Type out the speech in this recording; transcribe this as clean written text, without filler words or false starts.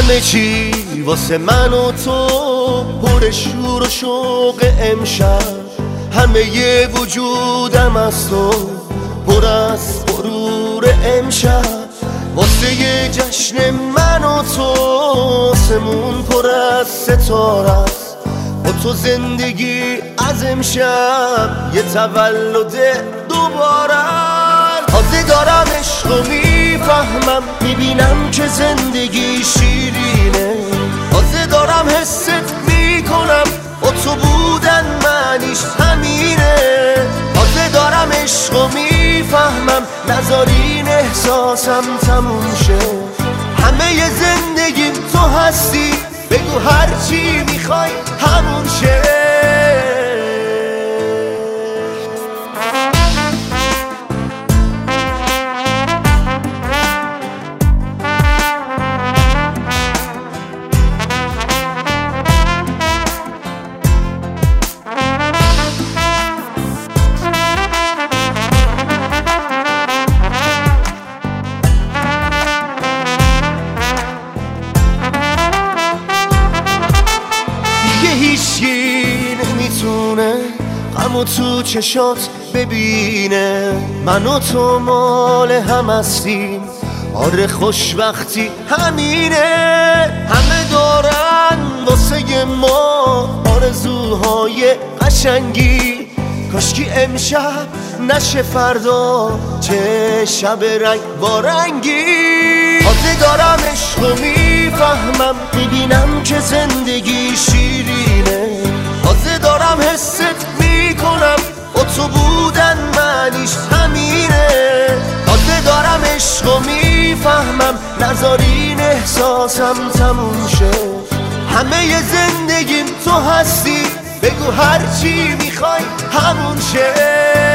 همه چی واسه من و تو پر شور و شوق امشب، همه ی وجودم از تو پر از غرور امشب. واسه ی جشن من و تو آسمون پر از ستاره است، با تو زندگی از امشب یه تولد دوباره. تازه دارم عشقو میفهمم، میبینم که زندگی شیرینه. تازه دارم حست میکنم با تو بودن معنیش همینه. تازه دارم عشقو میفهمم، نذارین احساسم تموم شه. همه ی زندگیم تو هستی، بگو هر چی میخوای همون شه. هیچکی نمیتونه غمو تو چشات ببینه. من و تو مال هم هستیم، آره خوشبختی همینه. همه دارن واسه ما آرزوهای قشنگی، کاشکی امشب نشه فردا چه شب رنگ بارنگی. تازه دارم عشقو میفهمم، میبینم که زندگی شیرینه. تازه دارم حست میکنم با تو بودن معنیش همینه. تازه دارم عشقو میفهمم، نذارین احساسم تموم شه. همه ی زندگیم تو هستی، بگو هر چی میخوای همون شه.